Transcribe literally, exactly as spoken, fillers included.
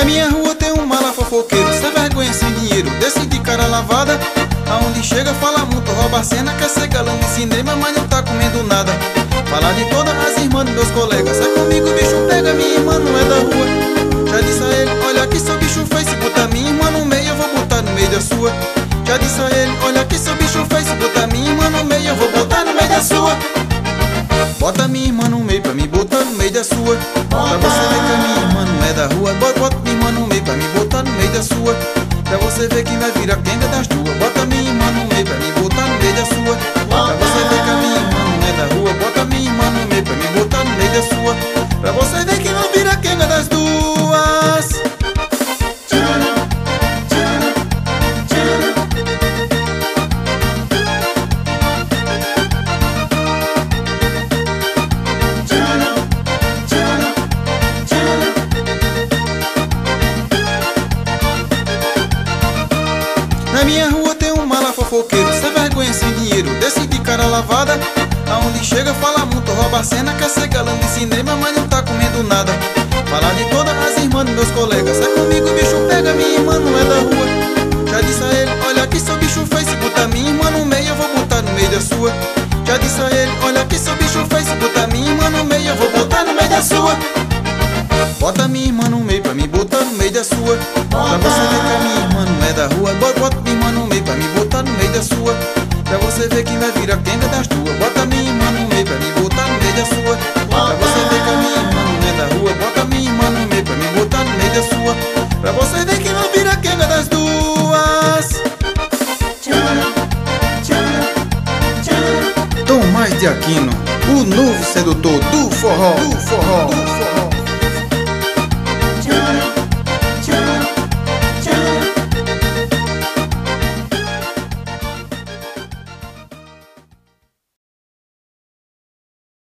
Na minha rua tem um mala fofoqueiro, sem vergonha, sem dinheiro, desse de cara lavada. Aonde chega fala muito, rouba a cena, quer ser galã de cinema, mas não tá comendo nada. Falar de todas as irmãs dos meus colegas, sai comigo o bicho pega, minha irmã não é da rua. Já disse a ele, olha aqui seu bicho feio, se botar minha irmã no meio eu vou botar no meio da sua. Já disse a ele, olha aqui seu bicho feio, se botar minha irmã no meio eu vou botar no meio da sua. Bota minha irmã no meio pra me botar no meio da sua. Pra você ver que a minha irmã não é da rua. Bota, bota minha irmã no meio pra me botar no meio da sua. Pra você ver quem vai virar quenga das duas. Bota minha irmã no meio pra me botar no meio da sua. Pra você ver que a minha irmã não é da rua. Bota minha irmã no meio pra me botar no meio da sua. Pra você ver quem vai virar quenga das duas. Na minha rua tem um mala fofoqueiro, sem vergonha, sem dinheiro, desse de cara lavada. Aonde chega fala muito, rouba a cena, quer ser galã de cinema, mas não tá comendo nada. Falar de todas as irmãs dos meus colegas, sai comigo o bicho pega, minha irmã não é da rua. Já disse a ele, olha aqui seu bicho feio, se botar minha irmã no meio eu vou botar no meio da sua. Já disse a ele, olha aqui seu bicho feio, se botar minha irmã no meio eu vou botar no meio da sua. Bota minha irmã no meio pra me botar no meio da sua. Pra você ver que a minha irmã não é da rua. Bota, bota minha irmã no meio pra me botar no meio da sua. Pra você ver quem vai virar quenga das duas. Bota minha irmã no meio pra me botar no meio da sua. Pra você ver que a minha irmã não é da rua. Bota minha irmã no meio pra me botar no meio da sua. Pra você ver quem vai virar quenga das duas. Tom Mais de Aquino, o novo sedutor do forró, do forró.